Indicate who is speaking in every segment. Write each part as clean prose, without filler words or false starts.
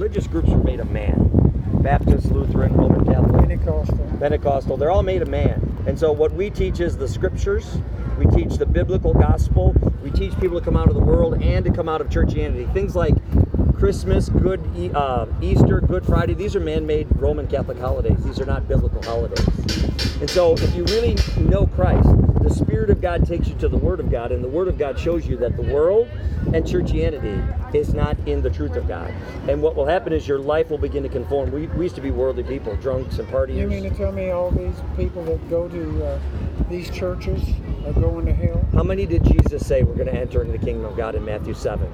Speaker 1: religious groups were made of man. Baptist, Lutheran, Roman Catholic, Pentecostal, they're all made of man. And so what we teach is the scriptures. We teach the biblical gospel. We teach people to come out of the world and to come out of churchianity. Things like Christmas, Easter, Good Friday, these are man-made Roman Catholic holidays. These are not biblical holidays. And so if you really know Christ, the Spirit of God takes you to the Word of God, and the Word of God shows you that the world and churchianity is not in the truth of God. And what will happen is your life will begin to conform. We used to be worldly people, drunks and partiers.
Speaker 2: You mean to tell me all these people that go to these churches are going to hell?
Speaker 1: How many did Jesus say we're going to enter into the kingdom of God in Matthew 7?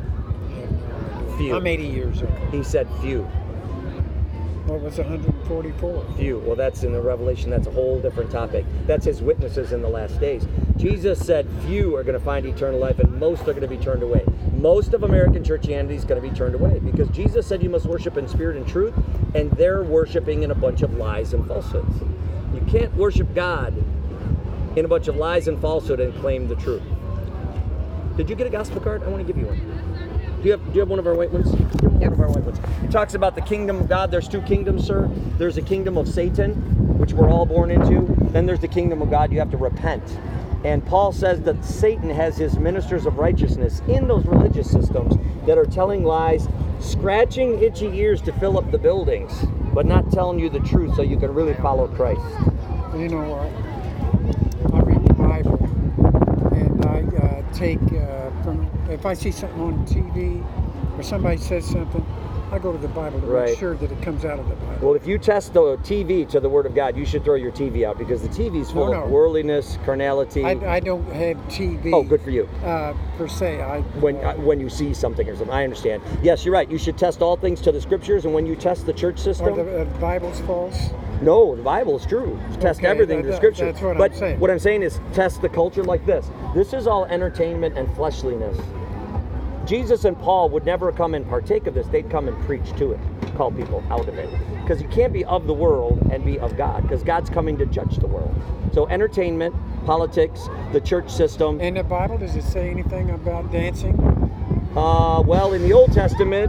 Speaker 1: Few.
Speaker 2: I'm 80 years old.
Speaker 1: He said few.
Speaker 2: What was 144?
Speaker 1: Few. Well, that's in the Revelation. That's a whole different topic. That's his witnesses in the last days. Jesus said few are going to find eternal life, and most are going to be turned away. Most of American churchianity is going to be turned away because Jesus said you must worship in spirit and truth, and they're worshiping in a bunch of lies and falsehoods. You can't worship God in a bunch of lies and falsehood and claim the truth. Did you get a gospel card? I want to give you one. Do you have one of our white ones? One of our white ones. It talks about the kingdom of God. There's two kingdoms, sir. There's a kingdom of Satan, which we're all born into. Then there's the kingdom of God. You have to repent. And Paul says that Satan has his ministers of righteousness in those religious systems that are telling lies, scratching itchy ears to fill up the buildings, but not telling you the truth so you can really follow Christ.
Speaker 2: You know what? I read the Bible, and I take from, if I see something on TV or somebody says something, I go to the Bible to make sure that it comes out of the Bible.
Speaker 1: Well, if you test the TV to the Word of God, you should throw your TV out because the TV is full of worldliness, carnality.
Speaker 2: I don't have TV.
Speaker 1: Oh, good for you.
Speaker 2: Per se.
Speaker 1: When you see something or something, I understand. Yes, you're right. You should test all things to the Scriptures, and when you test the church system...
Speaker 2: Are the Bible's false?
Speaker 1: No, the Bible is true. Test everything to the Scripture.
Speaker 2: That's what
Speaker 1: I'm
Speaker 2: saying.
Speaker 1: What I'm saying is test the culture like this. This is all entertainment and fleshliness. Jesus and Paul would never come and partake of this. They'd come and preach to it, call people out of it. Because you can't be of the world and be of God, because God's coming to judge the world. So entertainment, politics, the church system.
Speaker 2: In the Bible, does it say anything about dancing?
Speaker 1: Well, in the Old Testament,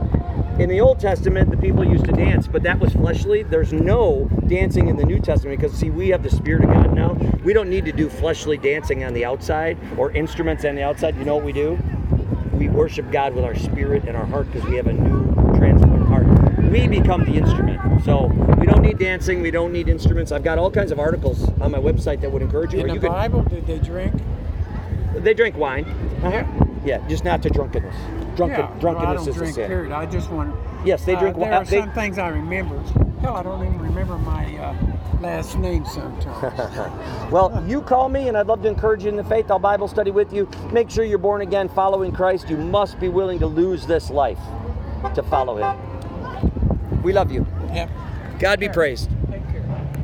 Speaker 1: the people used to dance, but that was fleshly. There's no dancing in the New Testament because, see, we have the Spirit of God now. We don't need to do fleshly dancing on the outside or instruments on the outside. You know what we do? We worship God with our spirit and our heart because we have a new transformed heart. We become the instrument. So we don't need dancing. We don't need instruments. I've got all kinds of articles on my website that would encourage you.
Speaker 2: In the Bible, did they drink?
Speaker 1: They drank wine.
Speaker 2: Yeah.
Speaker 1: Yeah, just not to drunkenness. Drunkenness is a sin.
Speaker 2: Period. I just want.
Speaker 1: Yes, they drink wine.
Speaker 2: There are some things I remember. Hell, I don't even remember my last name sometimes.
Speaker 1: Well, you call me, and I'd love to encourage you in the faith. I'll Bible study with you. Make sure you're born again, following Christ. You must be willing to lose this life to follow Him. We love you.
Speaker 2: Yep.
Speaker 1: God be praised.